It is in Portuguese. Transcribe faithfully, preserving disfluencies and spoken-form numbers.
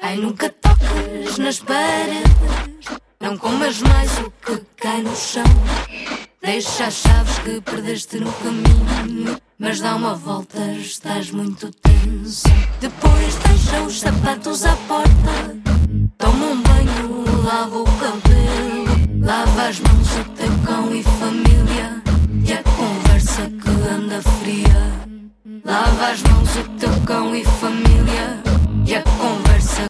Ai, nunca toques nas paredes, não comas mais o que cai no chão. Deixa as chaves que perdeste no caminho, mas dá uma volta, estás muito tenso. Depois deixa os sapatos à porta, toma um banho, lava o cabelo, lava as mãos, o teu cão e família, e a conversa que anda fria. Lava as mãos, o teu cão e família, e a